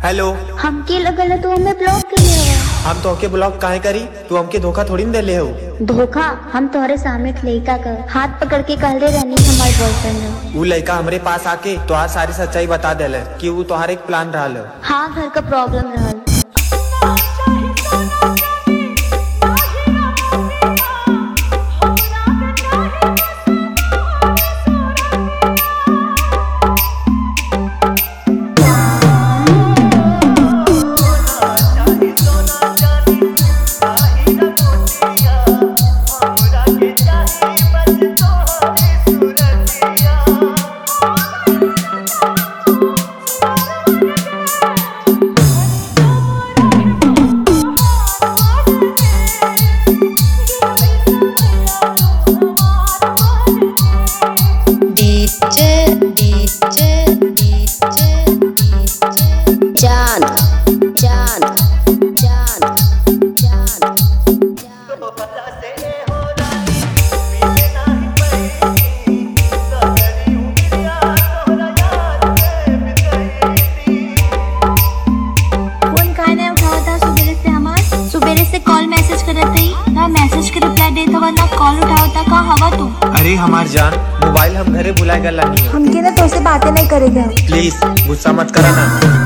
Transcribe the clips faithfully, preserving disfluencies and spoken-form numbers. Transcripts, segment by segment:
Hello, हमके लगल तू हमें ब्लॉक कर ले। हम तोहके ब्लॉक काहे करी? तू हमके धोखा थोड़ी न देले हो। धोखा? हम तोहरे सामने एक लड़का का हाथ पकड़ के कहले रहनी हमारे बॉयफ्रेंड है। वो लड़का हमरे पास आके तोहार सारी सच्चाई बता देले कि वो तोहार एक प्लान रहल। हाँ, घर का प्रॉब्लम रहल। मैसेज के रिप्लाई देता वरना कॉल उठावता का हवा तू। अरे हमार जान, मोबाइल हम घरे भुला गए लानी। हमके ना तुझसे बातें नहीं करेगा। प्लीज गुस्सा मत करा ना।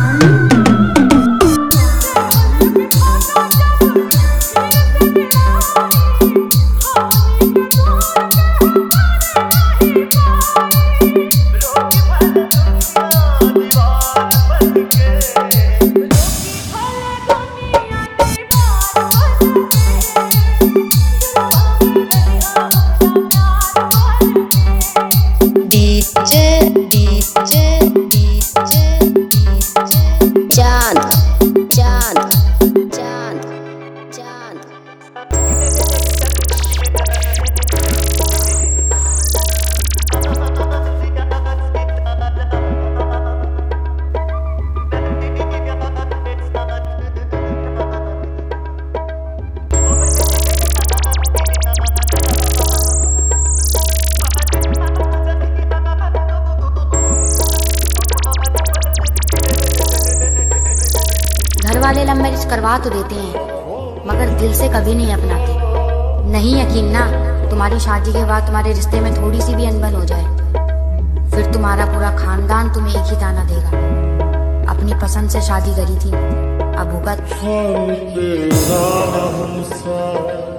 वाले लव मैरिज करवा तो देते हैं मगर दिल से कभी नहीं अपनाते। नहीं यकीन ना, तुम्हारी शादी के बाद तुम्हारे रिश्ते में थोड़ी सी भी अनबन हो जाए फिर तुम्हारा पूरा खानदान तुम्हें एक ही ताना देगा। अपनी पसंद से शादी करी थी, अब भुगत।